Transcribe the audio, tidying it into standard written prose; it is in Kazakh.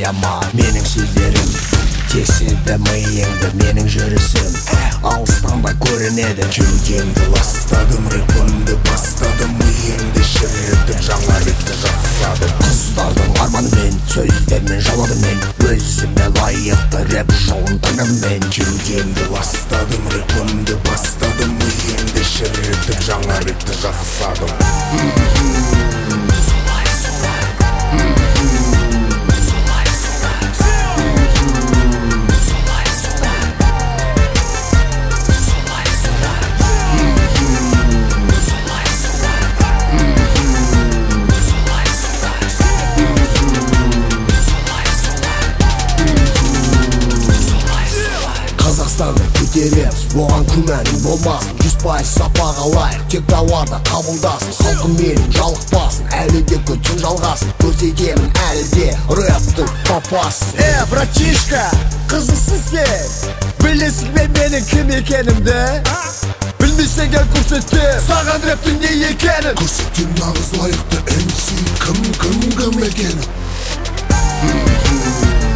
ойламма менің сөздерім теседі миыңды менің жүрісім алыстан да көрінеді кеудемді ластадым рэпімді бастадым миымды шірітіп жаңа ретті жасадым қыздардың арманымен сөздермен жауабымен өзіме лайықты рэп жолын таңдадым кеудемді ластадым рэпімді бастадым миымды шірітіп жаңа ретті жасадым Қазақстанды көтереміз, оған күмәнің болмасын 100% сапаға лайық, тек тауарды қабылдасын халқым менің жалықпасын, әлі де күтім жалғасын көрсетемін әлі де рэптің папасын братишка, қызықсың сен білесің бе менің кім екенімді? Білмесең кел көрсетем саған рэптің не екенін көрсетем нағыз лайықты MC кім екенін